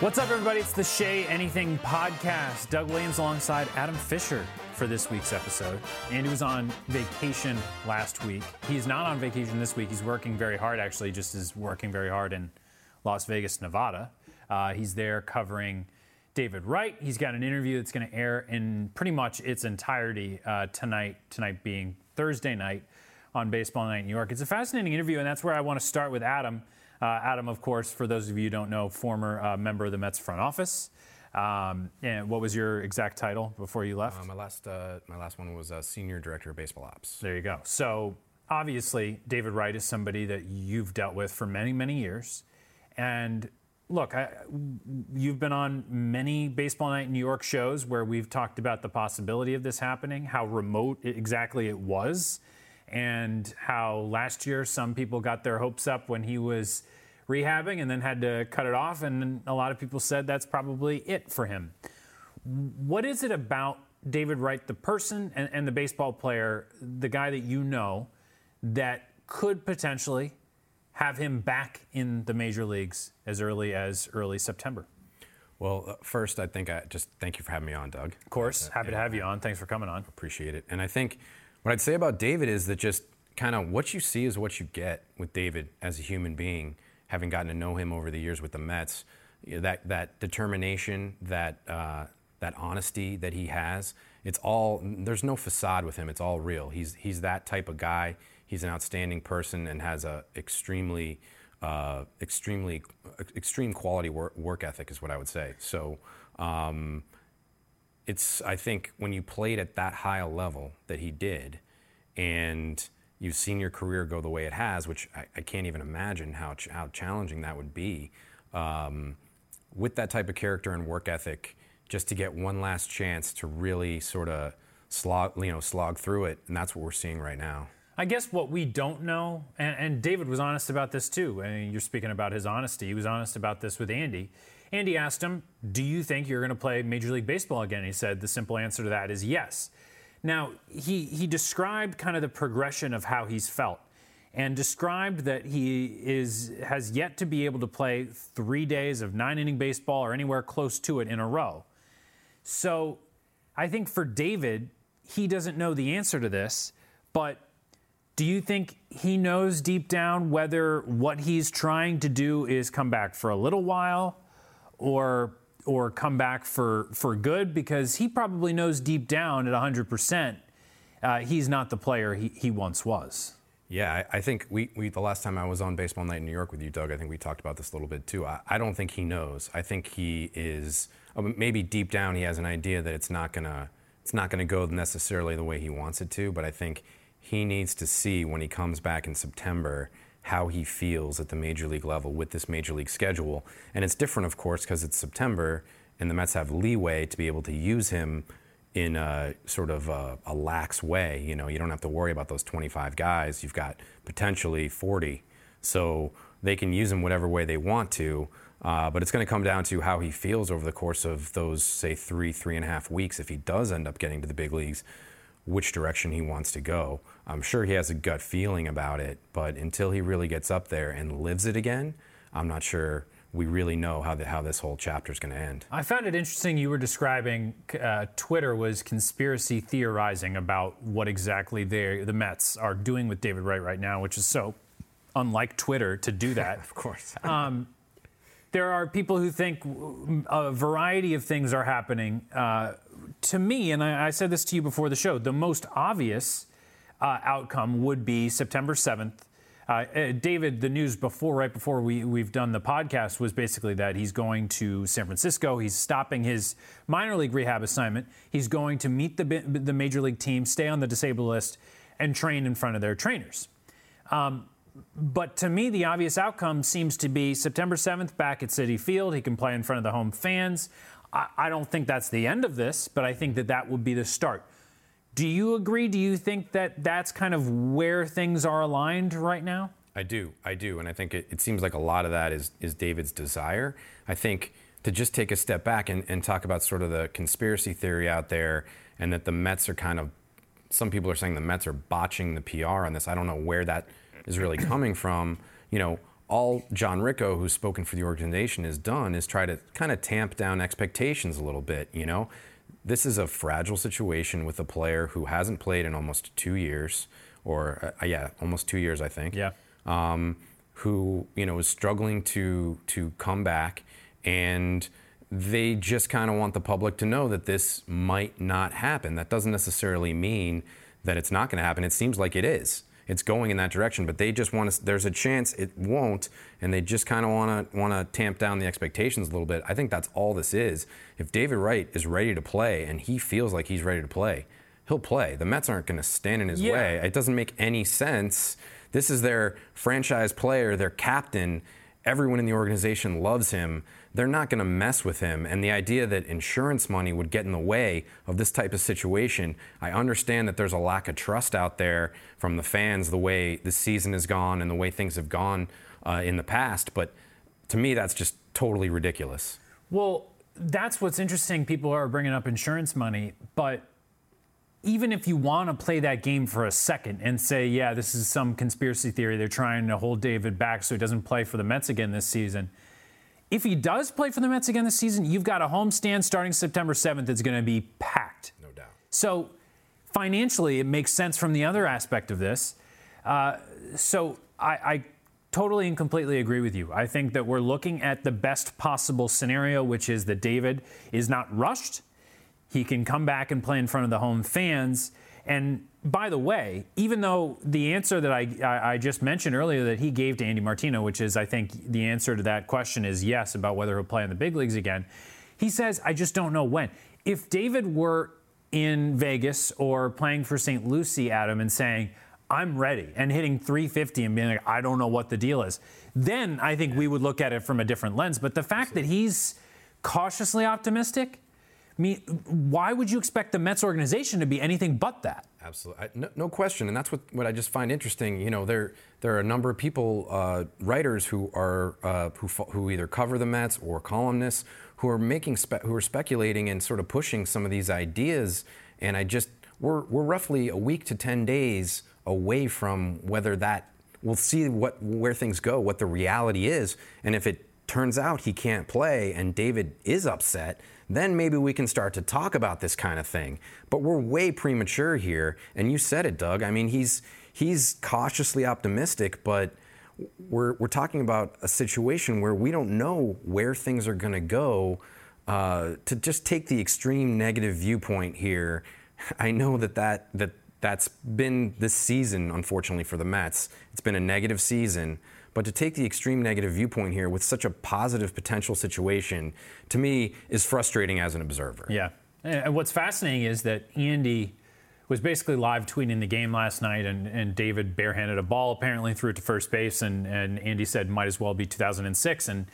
What's up, everybody? It's the Shea Anything Podcast. Doug Williams alongside Adam Fisher for this week's episode. Andy was on vacation last week. He's not on vacation this week. He's working very hard, actually, just as working very hard in Las Vegas, Nevada. He's there covering David Wright. He's got an interview that's going to air in pretty much its entirety tonight being Thursday night on Baseball Night in New York. It's a fascinating interview, and that's where I want to start with Adam. Adam, of course, for those of you who don't know, former member of the Mets front office. And what was your exact title before you left? My last one was Senior Director of Baseball Ops. There you go. So obviously, David Wright is somebody that you've dealt with for many, many years. And look, you've been on many Baseball Night in New York shows where we've talked about the possibility of this happening, how remote exactly it was, and how last year some people got their hopes up when he was rehabbing and then had to cut it off, and a lot of people said that's probably it for him. What is it about David Wright, the person and the baseball player, the guy that you know, that could potentially have him back in the major leagues as early September? Well, first, I just thank you for having me on, Doug. Of course, happy to have you on. Thanks for coming on. Appreciate it. And I think what I'd say about David is that just kind of what you see is what you get with David as a human being, having gotten to know him over the years with the Mets. That determination, that honesty that he has, there's no facade with him. It's all real. He's that type of guy. He's an outstanding person and has a extreme quality work ethic is what I would say. So I think when you played at that high a level that he did, and you've seen your career go the way it has, which I can't even imagine how challenging that would be, with that type of character and work ethic, just to get one last chance to really sort of slog through it, and that's what we're seeing right now. I guess what we don't know, and David was honest about this too. I mean, you're speaking about his honesty. He was honest about this with Andy. Andy asked him, do you think you're going to play Major League Baseball again? And he said the simple answer to that is yes. Now, he described kind of the progression of how he's felt and described that he has yet to be able to play 3 days of 9-inning baseball or anywhere close to it in a row. So I think for David, he doesn't know the answer to this, but do you think he knows deep down whether what he's trying to do is come back for a little while or come back for good? Because he probably knows deep down at 100% he's not the player he once was. Yeah, I think we the last time I was on Baseball Night in New York with you, Doug, I think we talked about this a little bit too. I don't think he knows. I think he is, maybe deep down he has an idea that it's not gonna go necessarily the way he wants it to, but I think he needs to see when he comes back in September how he feels at the major league level with this major league schedule. And it's different, of course, because it's September and the Mets have leeway to be able to use him in a sort of a lax way. You know, you don't have to worry about those 25 guys. You've got potentially 40. So they can use him whatever way they want to. But it's going to come down to how he feels over the course of those, say, 3.5 weeks if he does end up getting to the big leagues, which direction he wants to go. I'm sure he has a gut feeling about it, but until he really gets up there and lives it again, I'm not sure we really know how this whole chapter is going to end. I found it interesting you were describing Twitter was conspiracy theorizing about what exactly the Mets are doing with David Wright right now, which is so unlike Twitter to do that. Of course. There are people who think a variety of things are happening. To me, and I said this to you before the show, the most obvious outcome would be September 7th. David, the news right before we've done the podcast was basically that he's going to San Francisco. He's stopping his minor league rehab assignment. He's going to meet the major league team, stay on the disabled list, and train in front of their trainers. But to me, the obvious outcome seems to be September 7th back at Citi Field. He can play in front of the home fans. I don't think that's the end of this, but I think that would be the start. Do you agree? Do you think that that's kind of where things are aligned right now? I do. And I think it seems like a lot of that is David's desire. I think to just take a step back and talk about sort of the conspiracy theory out there and that the Mets are kind of, some people are saying the Mets are botching the PR on this. I don't know where that is really coming from. You know, all John Ricco, who's spoken for the organization, has done is try to kind of tamp down expectations a little bit. This is a fragile situation with a player who hasn't played in almost 2 years, or almost 2 years, I think. Yeah. Who is struggling to come back, and they just kind of want the public to know that this might not happen. That doesn't necessarily mean that it's not going to happen. It seems like it is. It's going in that direction, but they just want to. There's a chance it won't, and they just kind of want to tamp down the expectations a little bit. I think that's all this is. If David Wright is ready to play and he feels like he's ready to play, he'll play. The Mets aren't going to stand in his way. It doesn't make any sense. This is their franchise player, their captain. Everyone in the organization loves him. They're not going to mess with him. And the idea that insurance money would get in the way of this type of situation, I understand that there's a lack of trust out there from the fans, the way the season has gone and the way things have gone in the past. But to me, that's just totally ridiculous. Well, that's what's interesting. People are bringing up insurance money, but even if you want to play that game for a second and say, yeah, this is some conspiracy theory, they're trying to hold David back so he doesn't play for the Mets again this season. If he does play for the Mets again this season, you've got a homestand starting September 7th that's going to be packed. No doubt. So financially, it makes sense from the other aspect of this. So I totally and completely agree with you. I think that we're looking at the best possible scenario, which is that David is not rushed. He can come back and play in front of the home fans. And by the way, even though the answer that I just mentioned earlier that he gave to Andy Martino, which is I think the answer to that question is yes about whether he'll play in the big leagues again, he says, I just don't know when. If David were in Vegas or playing for St. Lucie, Adam, and saying, I'm ready, and hitting 350 and being like, I don't know what the deal is, then I think we would look at it from a different lens. But the fact that he's cautiously optimistic, why would you expect the Mets organization to be anything but that? Absolutely, no question, and that's what I just find interesting. There are a number of people, writers who are who either cover the Mets or columnists who are who are speculating and sort of pushing some of these ideas. And we're roughly a week to 10 days away from whether we'll see where things go, what the reality is, and if it turns out he can't play and David is upset, then maybe we can start to talk about this kind of thing. But we're way premature here, and you said it, Doug. I mean, he's cautiously optimistic, but we're talking about a situation where we don't know where things are going to go. To just take the extreme negative viewpoint here, I know that's been this season, unfortunately, for the Mets. It's been a negative season. But to take the extreme negative viewpoint here with such a positive potential situation, to me, is frustrating as an observer. Yeah. And what's fascinating is that Andy was basically live tweeting the game last night, and David barehanded a ball, apparently threw it to first base, and Andy said might as well be 2006. And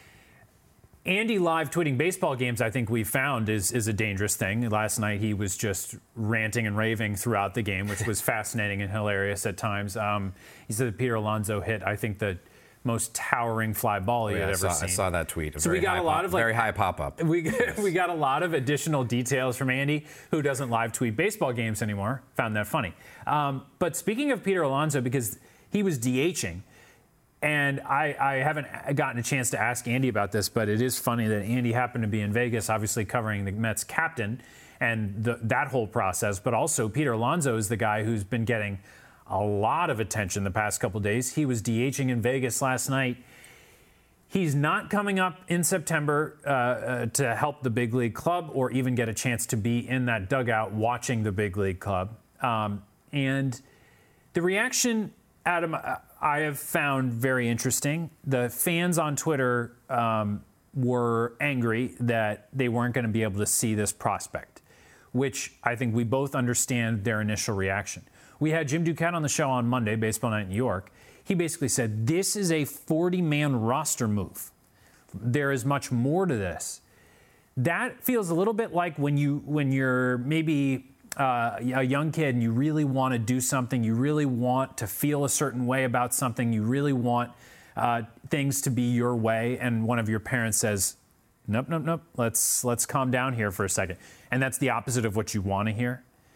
Andy live tweeting baseball games, I think we found, is a dangerous thing. Last night he was just ranting and raving throughout the game, which was fascinating and hilarious at times. He said that Peter Alonso hit, I think, the most towering fly ball he had ever seen. I saw that tweet. So we got a lot of very high pop-up. We got a lot of additional details from Andy, who doesn't live tweet baseball games anymore. Found that funny. But speaking of Peter Alonso, because he was DHing, and I haven't gotten a chance to ask Andy about this, but it is funny that Andy happened to be in Vegas, obviously covering the Mets captain and that whole process. But also Peter Alonso is the guy who's been getting a lot of attention the past couple of days. He was DHing in Vegas last night. He's not coming up in September to help the big league club or even get a chance to be in that dugout watching the big league club. And the reaction, Adam, I have found very interesting. The fans on Twitter were angry that they weren't going to be able to see this prospect, which I think we both understand their initial reaction. We had Jim Duquette on the show on Monday, Baseball Night in New York. He basically said, this is a 40-man roster move. There is much more to this. That feels a little bit like when you're maybe a young kid and you really want to do something, you really want to feel a certain way about something, you really want things to be your way, and one of your parents says, nope, let's calm down here for a second. And that's the opposite of what you want to hear.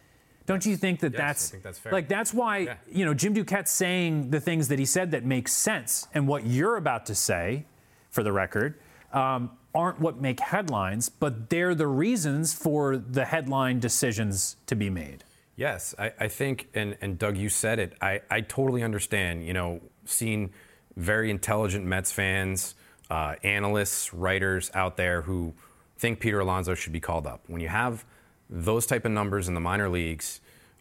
Don't you think that I think that's fair. like that's why Jim Duquette's saying the things that he said that make sense, and what you're about to say, for the record, aren't what make headlines, but they're the reasons for the headline decisions to be made. Yes, I think, and Doug, you said it. I totally understand. Seeing very intelligent Mets fans, analysts, writers out there who think Peter Alonso should be called up. When you have those type of numbers in the minor leagues,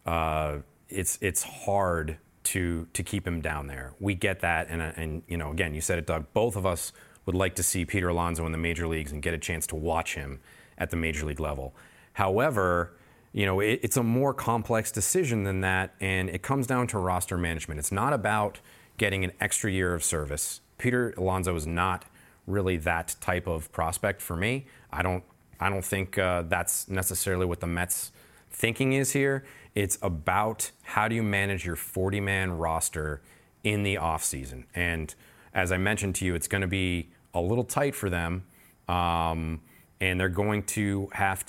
it's hard to keep him down there. We get that, and again, you said it, Doug. Both of us would like to see Peter Alonso in the major leagues and get a chance to watch him at the major league level. However, it's a more complex decision than that, and it comes down to roster management. It's not about getting an extra year of service. Peter Alonso is not really that type of prospect for me. I don't think that's necessarily what the Mets' thinking is here. It's about how do you manage your 40-man roster in the offseason. And as I mentioned to you, it's going to be a little tight for them, and they're going to have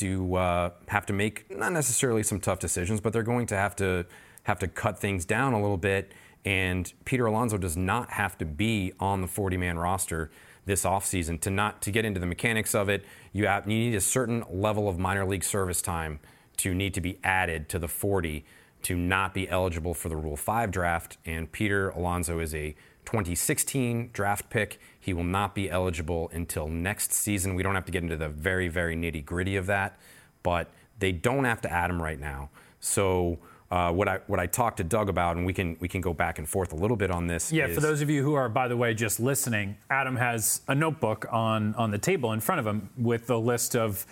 to make not necessarily some tough decisions, but they're going to have to cut things down a little bit. And Peter Alonso does not have to be on the 40-man roster this offseason. To get into the mechanics of it, you need a certain level of minor league service time to need to be added to the 40 to not be eligible for the Rule 5 draft. And Peter Alonso is a 2016 draft pick. He will not be eligible until next season. We don't have to get into the very, very nitty-gritty of that, but they don't have to add him right now. So what I talked to Doug about, and we can go back and forth a little bit on this. Yeah, for those of you who are, by the way, just listening, Adam has a notebook on the table in front of him with the list of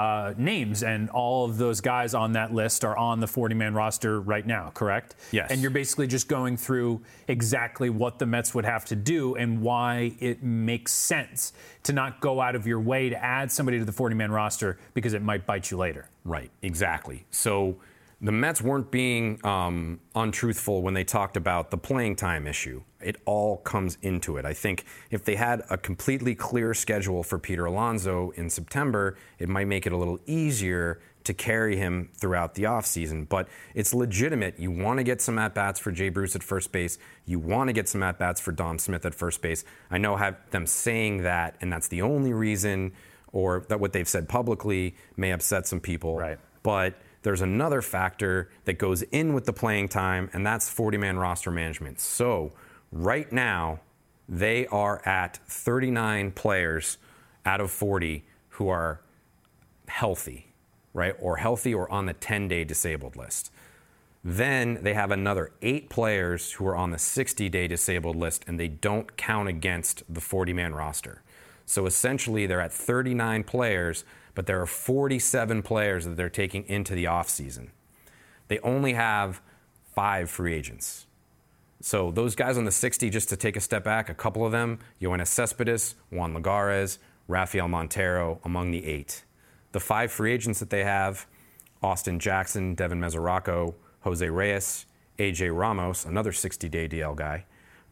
names, and all of those guys on that list are on the 40-man roster right now, correct? Yes. And you're basically just going through exactly what the Mets would have to do and why it makes sense to not go out of your way to add somebody to the 40-man roster because it might bite you later. Right, exactly. So the Mets weren't being untruthful when they talked about the playing time issue. It all comes into it. I think if they had a completely clear schedule for Peter Alonso in September, it might make it a little easier to carry him throughout the offseason. But it's legitimate. You want to get some at-bats for Jay Bruce at first base. You want to get some at-bats for Dom Smith at first base. I know them saying that, and that's the only reason, or that what they've said publicly may upset some people. Right. But there's another factor that goes in with the playing time, and that's 40-man roster management. So right now, they are at 39 players out of 40 who are healthy, right? Or healthy or on the 10-day disabled list. Then they have another 8 players who are on the 60-day disabled list, and they don't count against the 40-man roster. So essentially, they're at 39 players, but there are 47 players that they're taking into the offseason. They only have 5 free agents. So those guys on the 60, just to take a step back, a couple of them, Yoenis Cespedes, Juan Lagares, Rafael Montero, among the 8. The 5 free agents that they have, Austin Jackson, Devin Mesoraco, Jose Reyes, AJ Ramos, another 60-day DL guy,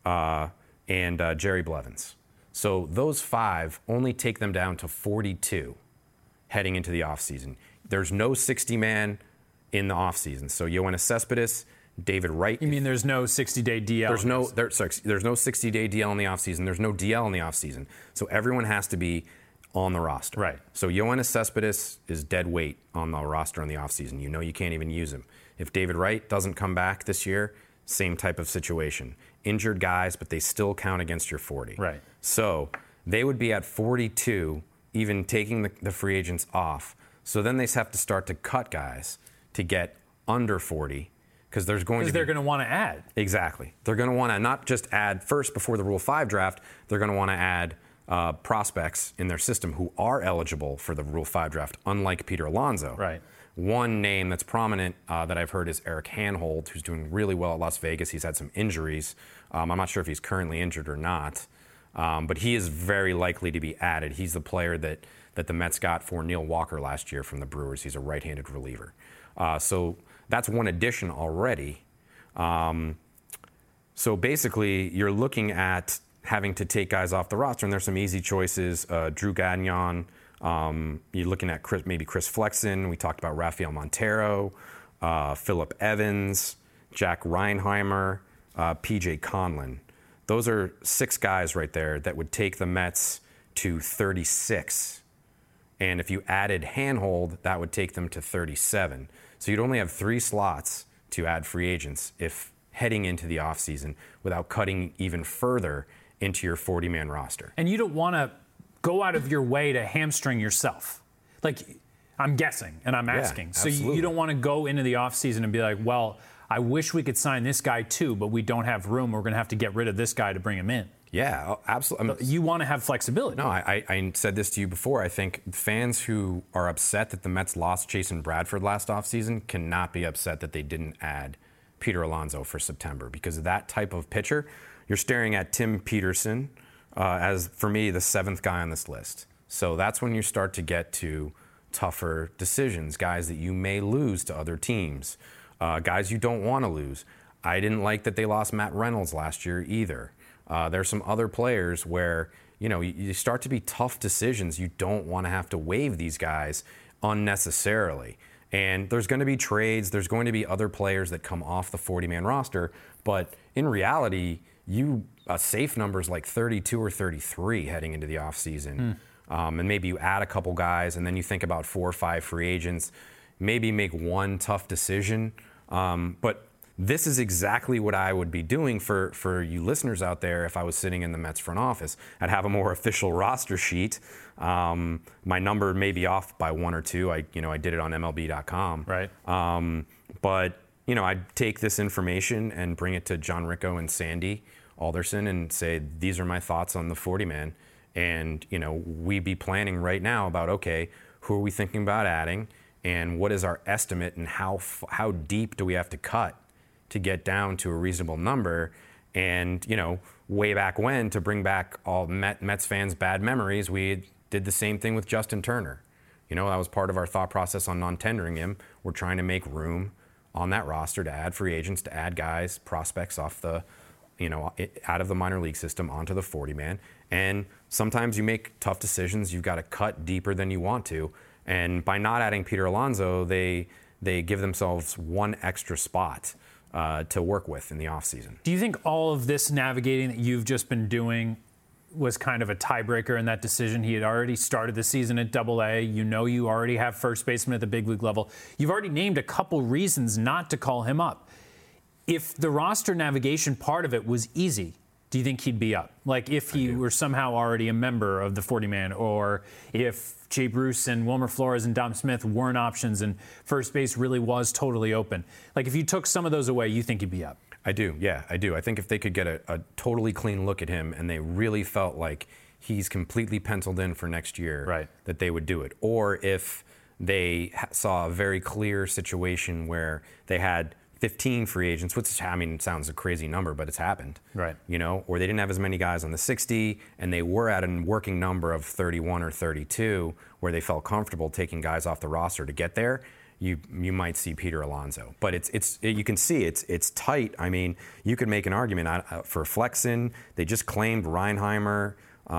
and Jerry Blevins. So those 5 only take them down to 42 heading into the offseason. There's no 60-man in the offseason. So Yoenis Cespedes, David Wright. You mean there's no 60-day DL? There's no 60-day DL in the offseason. There's no DL in the offseason. So everyone has to be on the roster. Right. So Yoenis Cespedes is dead weight on the roster in the offseason. You can't even use him. If David Wright doesn't come back this year, same type of situation. Injured guys, but they still count against your 40. Right. So they would be at 42, even taking the free agents off. So then they have to start to cut guys to get under 40 because they're going to want to add. Exactly. They're going to want to not just add first before the Rule 5 draft, they're going to want to add prospects in their system who are eligible for the Rule 5 draft, unlike Peter Alonso. Right. One name that's prominent that I've heard is Eric Hanhold, who's doing really well at Las Vegas. He's had some injuries. I'm not sure if he's currently injured or not, but he is very likely to be added. He's the player that the Mets got for Neil Walker last year from the Brewers. He's a right-handed reliever. So that's one addition already. So basically, you're looking at having to take guys off the roster, and there's some easy choices. Drew Gagnon. You're looking at Chris Flexen. We talked about Rafael Montero. Phillip Evans, Jack Reinheimer, P.J. Conlon. Those are 6 guys right there that would take the Mets to 36. And if you added Handhold, that would take them to 37. So you'd only have 3 slots to add free agents if heading into the offseason without cutting even further into your 40-man roster. And you don't want to go out of your way to hamstring yourself. Like, I'm guessing, and I'm asking. So you don't want to go into the offseason and be like, well, I wish we could sign this guy too, but we don't have room. We're going to have to get rid of this guy to bring him in. Yeah, absolutely. You want to have flexibility. No, I said this to you before. I think fans who are upset that the Mets lost Jason Bradford last offseason cannot be upset that they didn't add Peter Alonso for September, because that type of pitcher, you're staring at Tim Peterson as, for me, the 7th guy on this list. So that's when you start to get to tougher decisions, guys that you may lose to other teams, guys you don't want to lose. I didn't like that they lost Matt Reynolds last year either. There's some other players where, you start to be tough decisions. You don't want to have to waive these guys unnecessarily. And there's going to be trades. There's going to be other players that come off the 40-man roster. But in reality, a safe number is like 32 or 33 heading into the offseason. And maybe you add a couple guys, and then you think about 4 or 5 free agents, maybe make one tough decision. But this is exactly what I would be doing for you listeners out there if I was sitting in the Mets front office. I'd have a more official roster sheet. My number may be off by 1 or 2. I did it on MLB.com. Right. But I'd take this information and bring it to John Ricco and Sandy Alderson and say, these are my thoughts on the 40-man. And, we'd be planning right now about, okay, who are we thinking about adding? And what is our estimate, and how deep do we have to cut to get down to a reasonable number? And, way back when, to bring back all Mets fans' bad memories, we did the same thing with Justin Turner. That was part of our thought process on non-tendering him. We're trying to make room on that roster to add free agents, to add guys, prospects off the, out of the minor league system onto the 40-man. And sometimes you make tough decisions. You've got to cut deeper than you want to. And by not adding Peter Alonso, they give themselves one extra spot to work with in the offseason. Do you think all of this navigating that you've just been doing was kind of a tiebreaker in that decision? He had already started the season at AA. You already have first baseman at the big league level. You've already named a couple reasons not to call him up. If the roster navigation part of it was easy, do you think he'd be up? Like if he were somehow already a member of the 40-man, or if Jay Bruce and Wilmer Flores and Dom Smith weren't options and first base really was totally open. Like if you took some of those away, you think he'd be up? I do, yeah, I do. I think if they could get a totally clean look at him and they really felt like he's completely penciled in for next year, right, that they would do it. Or if they saw a very clear situation where they had 15 free agents, which sounds a crazy number, but it's happened. Right. Or they didn't have as many guys on the 60, and they were at a working number of 31 or 32, where they felt comfortable taking guys off the roster to get there. You might see Peter Alonso, but you can see it's tight. You could make an argument for Flexen. They just claimed Reinheimer.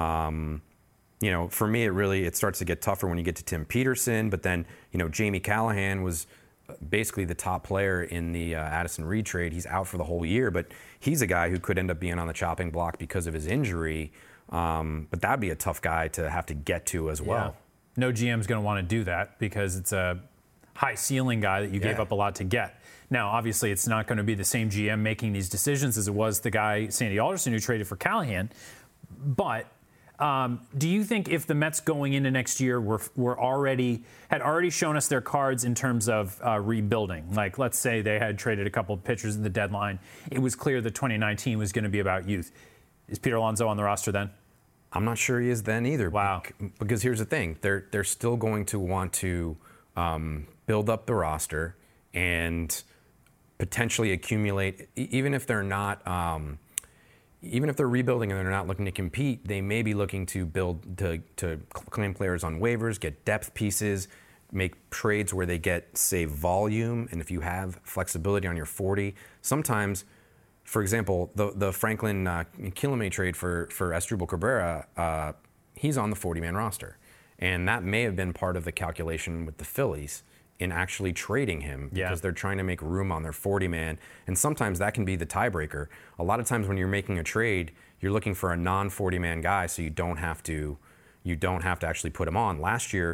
For me, it starts to get tougher when you get to Tim Peterson. But then, Jamie Callahan was basically the top player in the Addison Reed trade. He's out for the whole year, but he's a guy who could end up being on the chopping block because of his injury. But that'd be a tough guy to have to get to as well. Yeah. No GM's going to want to do that because it's a high ceiling guy that you gave up a lot to get. Now, obviously, it's not going to be the same GM making these decisions as it was the guy, Sandy Alderson, who traded for Callahan. But do you think if the Mets going into next year had already shown us their cards in terms of rebuilding, like let's say they had traded a couple of pitchers in the deadline, it was clear that 2019 was going to be about youth. Is Peter Alonso on the roster then? I'm not sure he is then either. Wow. Because here's the thing. They're still going to want to build up the roster and potentially accumulate, even if they're not, even if they're rebuilding and they're not looking to compete, they may be looking to build, to claim players on waivers, get depth pieces, make trades where they get, say, volume. And if you have flexibility on your 40, sometimes, for example, the Franklin Kilome trade for Asdrubal Cabrera, he's on the 40-man roster. And that may have been part of the calculation with the Phillies in actually trading him because they're trying to make room on their 40-man. And sometimes that can be the tiebreaker. A lot of times when you're making a trade, you're looking for a non-40-man guy so you don't have to actually put him on. Last year,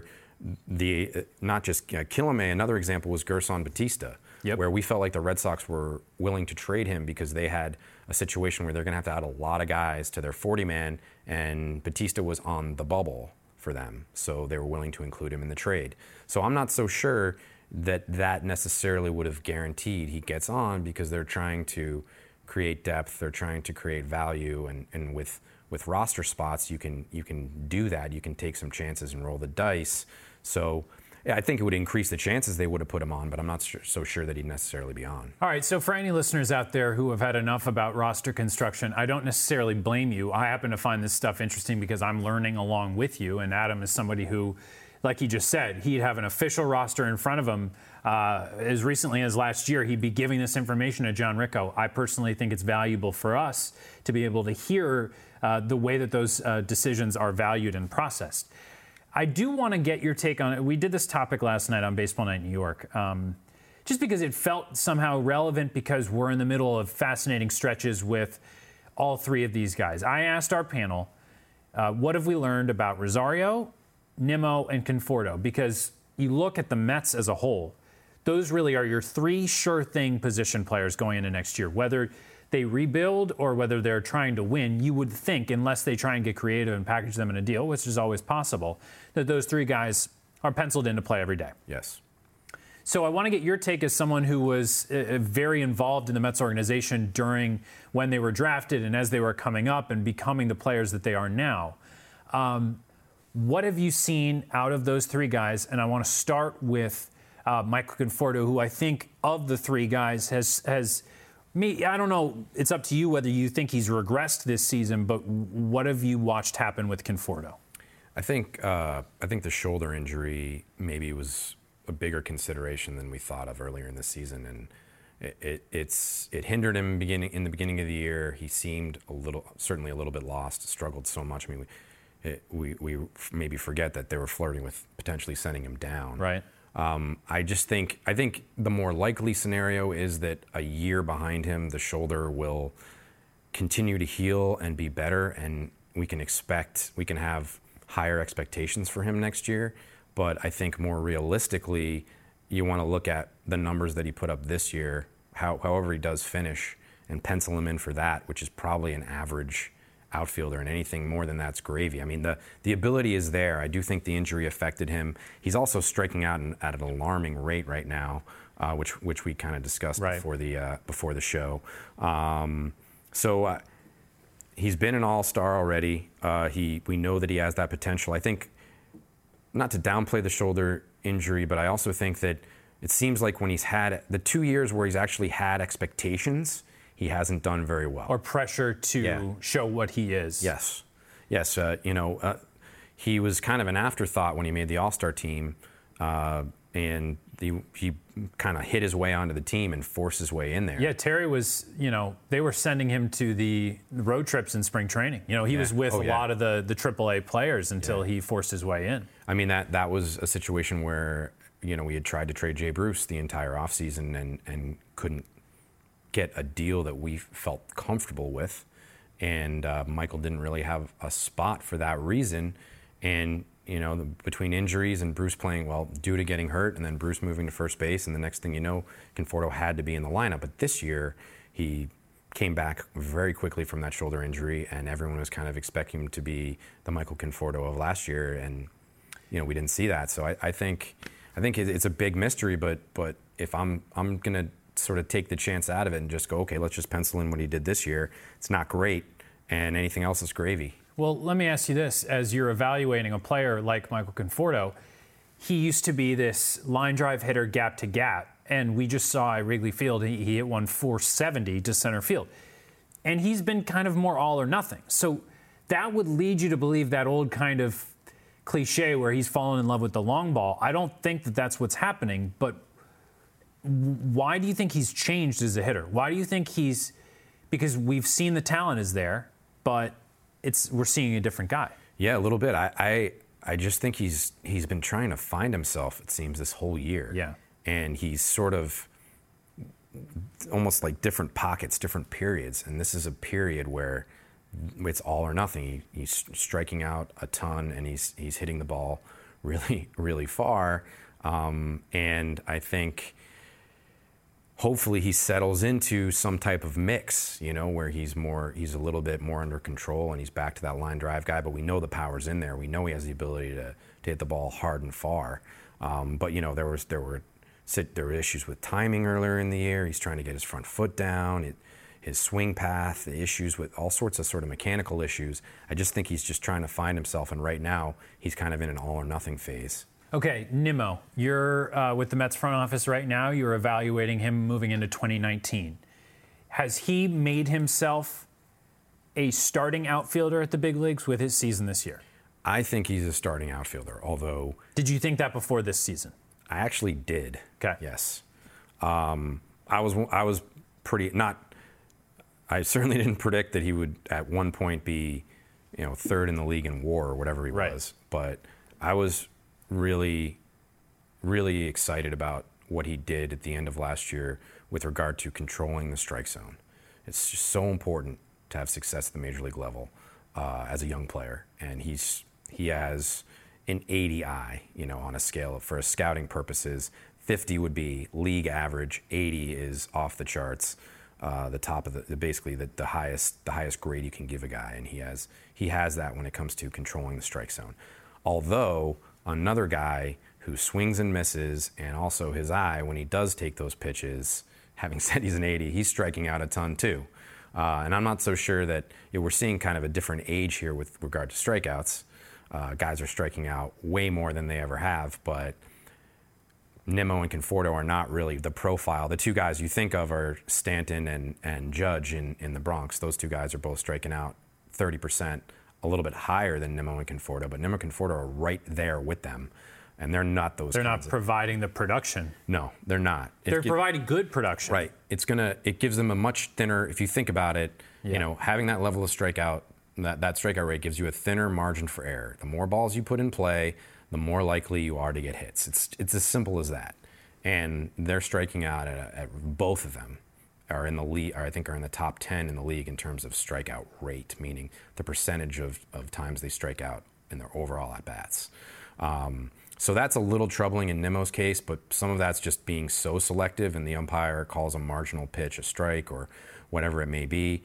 not just Kilome, another example was Gerson Batista, where we felt like the Red Sox were willing to trade him because they had a situation where they're going to have to add a lot of guys to their 40-man, and Batista was on the bubble for them, so they were willing to include him in the trade. So I'm not so sure that necessarily would have guaranteed he gets on, because they're trying to create depth, they're trying to create value, and with roster spots you can do that. You can take some chances and roll the dice. So I think it would increase the chances they would have put him on, but I'm not so sure that he'd necessarily be on. All right, so for any listeners out there who have had enough about roster construction, I don't necessarily blame you. I happen to find this stuff interesting because I'm learning along with you, and Adam is somebody who, like he just said, he'd have an official roster in front of him as recently as last year. He'd be giving this information to John Ricco. I personally think it's valuable for us to be able to hear the way that those decisions are valued and processed. I do want to get your take on it. We did this topic last night on Baseball Night in New York, just because it felt somehow relevant because we're in the middle of fascinating stretches with all three of these guys. I asked our panel, what have we learned about Rosario, Nimmo, and Conforto? Because you look at the Mets as a whole, those really are your three sure thing position players going into next year. Whether they rebuild or whether they're trying to win, you would think, unless they try and get creative and package them in a deal, which is always possible, that those three guys are penciled in to play every day. Yes. So I want to get your take as someone who was very involved in the Mets organization during when they were drafted and as they were coming up and becoming the players that they are now. What have you seen out of those three guys? And I want to start with Michael Conforto, who I think of the three guys has I don't know, it's up to you whether you think he's regressed this season, but what have you watched happen with Conforto? I think the shoulder injury maybe was a bigger consideration than we thought of earlier in the season, and it hindered him in the beginning of the year. He seemed certainly a little bit lost, struggled so much. I mean, we maybe forget that they were flirting with potentially sending him down. Right. I think the more likely scenario is that a year behind him, the shoulder will continue to heal and be better, and we can have higher expectations for him next year. But I think more realistically, you want to look at the numbers that he put up this year, however he does finish, and pencil him in for that, which is probably an average outfielder, and anything more than that's gravy. I mean, the ability is there. I do think the injury affected him. He's also striking out at an alarming rate right now, which we kind of discussed before the show. So he's been an all-star already. We know that he has that potential. I think, not to downplay the shoulder injury, but I also think that it seems like when he's had the 2 years where he's actually had expectations, he hasn't done very well. Or pressure to show what he is. Yes. He was kind of an afterthought when he made the All-Star team, and he kind of hit his way onto the team and forced his way in there. Yeah, Terry was, they were sending him to the road trips in spring training. He was with a lot of the AAA players until he forced his way in. I mean, that was a situation where, we had tried to trade Jay Bruce the entire offseason and couldn't get a deal that we felt comfortable with, and Michael didn't really have a spot for that reason. And between injuries and Bruce playing well due to getting hurt, and then Bruce moving to first base, and the next thing you know, Conforto had to be in the lineup. But this year, he came back very quickly from that shoulder injury, and everyone was kind of expecting him to be the Michael Conforto of last year, and we didn't see that. So I think it's a big mystery. But if I'm gonna sort of take the chance out of it and just go, okay, let's just pencil in what he did this year. It's not great, and anything else is gravy. Well, let me ask you this. As you're evaluating a player like Michael Conforto, he used to be this line drive hitter gap to gap, and we just saw at Wrigley Field, he hit one 470 to center field. And he's been kind of more all or nothing. So that would lead you to believe that old kind of cliche where he's fallen in love with the long ball. I don't think that that's what's happening, but why do you think he's changed as a hitter? Why do you think because we've seen the talent is there, but we're seeing a different guy. Yeah, a little bit. I just think he's been trying to find himself, it seems, this whole year. Yeah. And he's sort of almost like different pockets, different periods. And this is a period where it's all or nothing. He's striking out a ton, and he's hitting the ball really, really far. And I think hopefully he settles into some type of mix, where he's a little bit more under control, and he's back to that line drive guy. But we know the power's in there. We know he has the ability to hit the ball hard and far. But there were issues with timing earlier in the year. He's trying to get his front foot down. His swing path, the issues with all sorts of sort of mechanical issues. I just think he's just trying to find himself, and right now he's kind of in an all or nothing phase. Okay, Nimmo, you're with the Mets front office right now. You're evaluating him moving into 2019. Has he made himself a starting outfielder at the big leagues with his season this year? I think he's a starting outfielder, although... Did you think that before this season? I actually did. Okay. Yes. I was pretty... I certainly didn't predict that he would at one point be, third in the league in WAR or whatever he was. But I was really, really excited about what he did at the end of last year with regard to controlling the strike zone. It's just so important to have success at the major league level as a young player, and he has an 80 eye, on a scale for scouting purposes. 50 would be league average, 80 is off the charts. The top of basically the highest grade you can give a guy, and he has that when it comes to controlling the strike zone. Although another guy who swings and misses, and also his eye when he does take those pitches, having said he's an 80, he's striking out a ton too. And I'm not so sure that we're seeing kind of a different age here with regard to strikeouts. Guys are striking out way more than they ever have, but Nimmo and Conforto are not really the profile. The two guys you think of are Stanton and Judge in the Bronx. Those two guys are both striking out 30%, a little bit higher than Nimmo and Conforto, but Nimmo and Conforto are right there with them, and they're not those. They're not providing the production. No, they're not. They're providing good production. Right. It gives them a much thinner, if you think about it, having that level of strikeout, that strikeout rate gives you a thinner margin for error. The more balls you put in play, the more likely you are to get hits. It's as simple as that. And they're striking out at both of them are in the league, or I think are in the top 10 in the league in terms of strikeout rate, meaning the percentage of times they strike out in their overall at-bats. So that's a little troubling in Nimmo's case, but some of that's just being so selective, and the umpire calls a marginal pitch a strike or whatever it may be.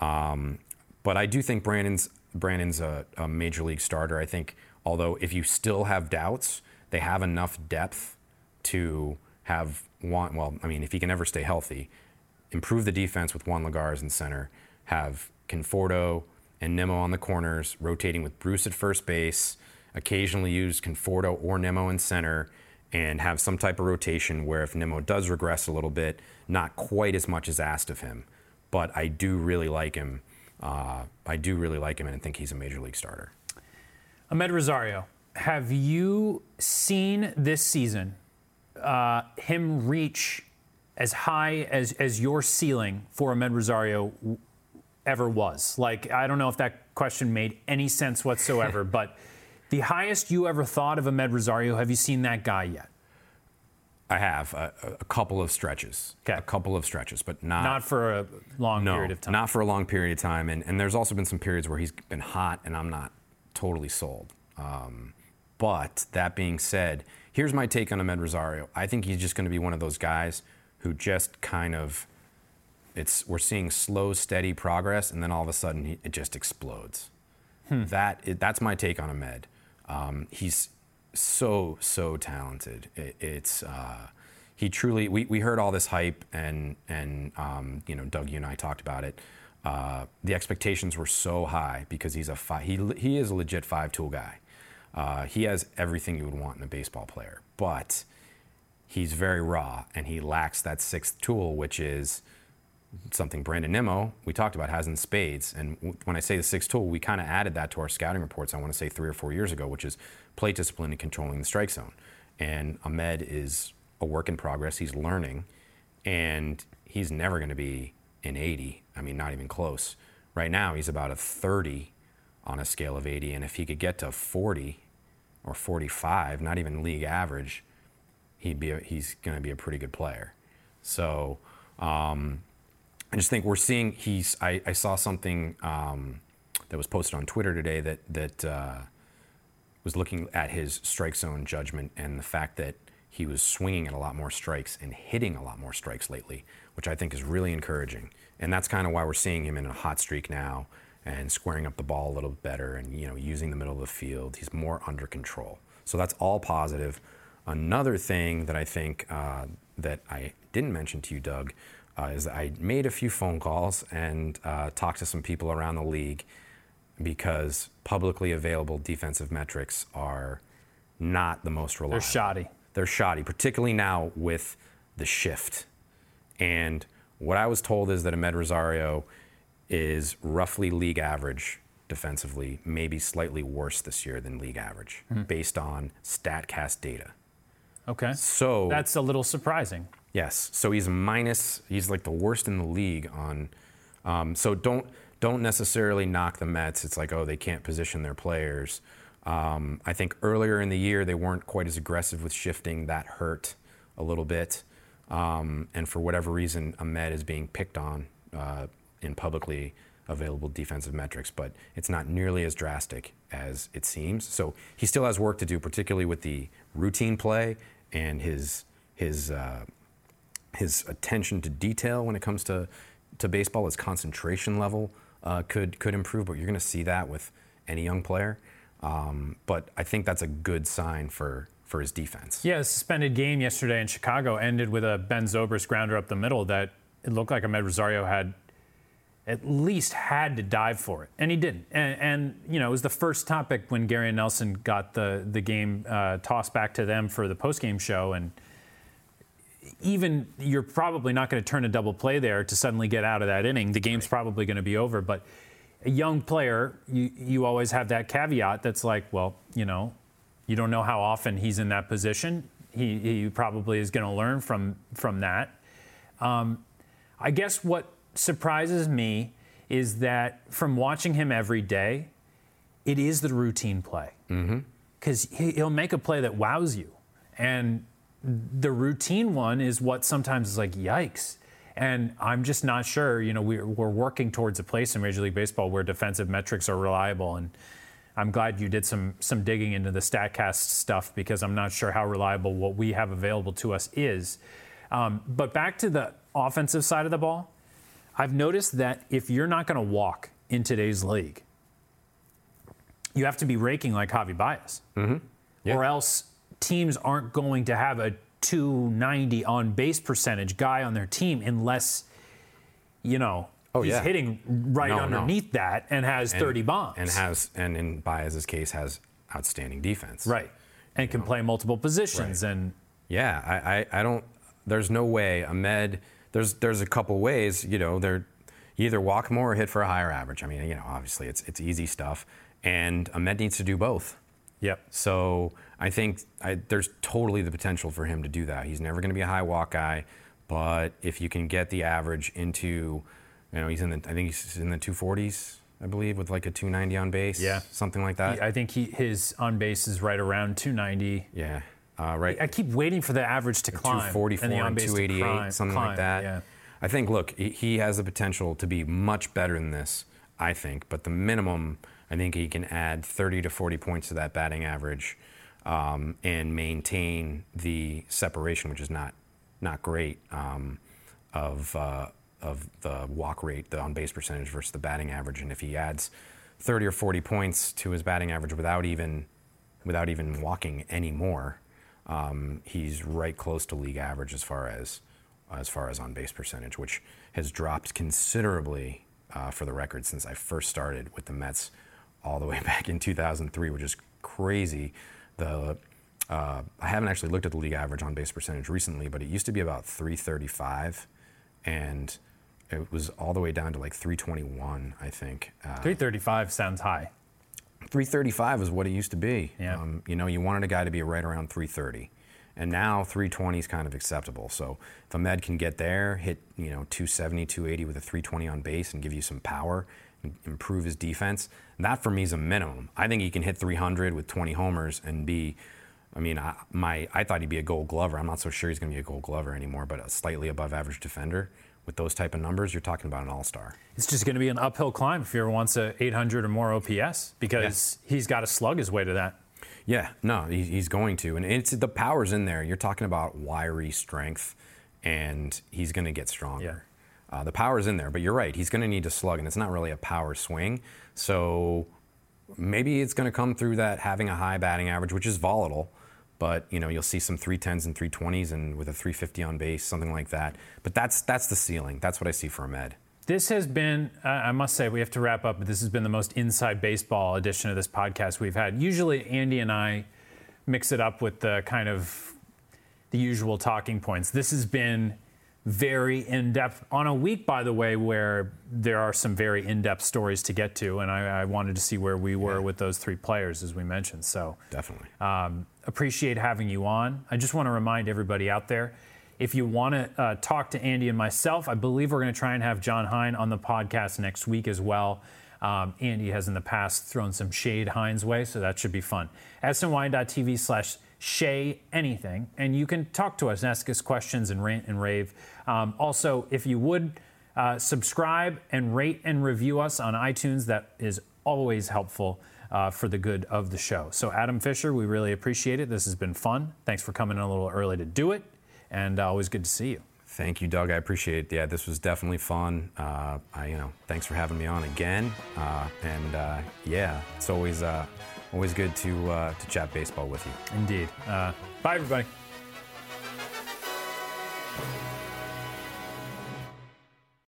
But I do think Brandon's a major league starter. I think, although if you still have doubts, they have enough depth to have Juan, well, I mean, if he can ever stay healthy, improve the defense with Juan Lagares in center, have Conforto and Nimmo on the corners, rotating with Bruce at first base, occasionally use Conforto or Nimmo in center, and have some type of rotation where if Nimmo does regress a little bit, not quite as much is asked of him. But I do really like him. And I think he's a major league starter. Amed Rosario, have you seen this season him reach as high as your ceiling for Amed Rosario ever was? Like, I don't know if that question made any sense whatsoever, but the highest you ever thought of Amed Rosario, have you seen that guy yet? I have a couple of stretches. Okay. A couple of stretches, but not for a long period of time. Not for a long period of time. And there's also been some periods where he's been hot and I'm not totally sold. But that being said, here's my take on Amed Rosario. I think he's just going to be one of those guys who just kind of, we're seeing slow, steady progress, and then all of a sudden it just explodes. That's my take on Amed. He's so talented. He truly. We heard all this hype, and Doug, you and I talked about it. The expectations were so high because he's he is a legit 5-tool guy. He has everything you would want in a baseball player, but he's very raw, and he lacks that sixth tool, which is something Brandon Nimmo, we talked about, has in spades. And when I say the sixth tool, we kind of added that to our scouting reports, I want to say 3 or 4 years ago, which is plate discipline and controlling the strike zone. And Amed is a work in progress. He's learning, and he's never going to be an 80. I mean, not even close. Right now, he's about a 30 on a scale of 80, and if he could get to 40, or 45, not even league average, he's going to be a pretty good player. So I just think we're seeing I saw something that was posted on Twitter today that was looking at his strike zone judgment and the fact that he was swinging at a lot more strikes and hitting a lot more strikes lately, which I think is really encouraging. And that's kind of why we're seeing him in a hot streak now and squaring up the ball a little bit better and using the middle of the field. He's more under control. So that's all positive. Another thing that I think that I didn't mention to you, Doug, is that I made a few phone calls and talked to some people around the league because publicly available defensive metrics are not the most reliable. They're shoddy, particularly now with the shift. And what I was told is that Amed Rosario is roughly league average defensively, maybe slightly worse this year than league average, based on StatCast data. Okay. So that's a little surprising. Yes. So he's like the worst in the league on. So don't necessarily knock the Mets. It's like, oh, they can't position their players. I think earlier in the year they weren't quite as aggressive with shifting. That hurt a little bit. And for whatever reason, Amed is being picked on in publicly available defensive metrics, but it's not nearly as drastic as it seems. So he still has work to do, particularly with the routine play and his attention to detail when it comes to baseball. His concentration level could improve, but you're going to see that with any young player. But I think that's a good sign for his defense. Yeah, a suspended game yesterday in Chicago ended with a Ben Zobrist grounder up the middle that it looked like Amed Rosario had at least had to dive for it, and he didn't. And it was the first topic when Gary and Nelson got the game tossed back to them for the postgame show, and even you're probably not going to turn a double play there to suddenly get out of that inning. The game's probably going to be over, but a young player, you always have that caveat that's like, well, you don't know how often he's in that position. He probably is going to learn from that. I guess what surprises me is that from watching him every day, it is the routine play. Because he'll make a play that wows you. And the routine one is what sometimes is like, yikes. And I'm just not sure, we're working towards a place in Major League Baseball where defensive metrics are reliable. And I'm glad you did some digging into the StatCast stuff because I'm not sure how reliable what we have available to us is. But back to the offensive side of the ball, I've noticed that if you're not going to walk in today's league, you have to be raking like Javi Baez. Yeah. Or else teams aren't going to have a 290 on base percentage guy on their team unless, he's hitting underneath that and has 30 bombs. And in Baez's case, has outstanding defense. Right. And can play multiple positions. Right. And yeah, I don't, there's no way Amed, there's a couple ways, you either walk more or hit for a higher average. I mean, obviously it's easy stuff. And Amed needs to do both. Yep. So I think there's totally the potential for him to do that. He's never going to be a high walk guy, but if you can get the average into, I think he's in the 240s, I believe, with like a 290 on base. Yeah. Something like that. I think his on base is right around 290. Yeah. Right. I keep waiting for the average to climb. 244 and 288, something like that. Yeah. I think, look, he has the potential to be much better than this, I think. But the minimum, I think he can add 30 to 40 points to that batting average and maintain the separation, which is not great, of the walk rate, the on-base percentage versus the batting average. And if he adds 30 or 40 points to his batting average without even walking anymore, he's right close to league average as far as on-base percentage, which has dropped considerably for the record since I first started with the Mets all the way back in 2003, which is crazy. I haven't actually looked at the league average on-base percentage recently, but it used to be about 335, and it was all the way down to like 321, I think. 335 sounds high. 335 is what it used to be. Yeah. You wanted a guy to be right around 330. And now 320 is kind of acceptable. So if Amed can get there, hit 270, 280 with a 320 on base and give you some power improve his defense. That for me is a minimum. I think he can hit 300 with 20 homers and be. I mean, I thought he'd be a Gold Glover. I'm not so sure he's going to be a Gold Glover anymore, but a slightly above average defender with those type of numbers, you're talking about an all-star. It's just going to be an uphill climb if he ever wants a 800 or more OPS because he's got to slug his way to that. Yeah, no, he's going to. And it's the power's in there. You're talking about wiry strength, and he's going to get stronger. Yeah. The power's in there, but you're right. He's going to need to slug, and it's not really a power swing. So maybe it's going to come through that having a high batting average, which is volatile. But, you'll see some 310s and 320s and with a 350 on base, something like that. But that's the ceiling. That's what I see for Ahmed. This has been, I must say, we have to wrap up, but this has been the most inside baseball edition of this podcast we've had. Usually Andy and I mix it up with the kind of the usual talking points. This has been very in-depth on a week, by the way, where there are some very in-depth stories to get to, and I wanted to see where we were with those three players, as we mentioned. So definitely appreciate having you on. I just want to remind everybody out there, if you want to talk to Andy and myself, I believe we're going to try and have John Hein on the podcast next week as well. Andy has in the past thrown some shade Hein's way, so that should be fun. SNY.TV/Shay anything, and you can talk to us, ask us questions, and rant and rave. Also, if you would subscribe and rate and review us on iTunes, that is always helpful for the good of the show. So Adam Fisher, we really appreciate it. This has been fun. Thanks for coming in a little early to do it, and always good to see you. Thank you, Doug. I appreciate it. Yeah, this was definitely fun. Thanks for having me on again. It's always good to chat baseball with you. Indeed. Bye, everybody.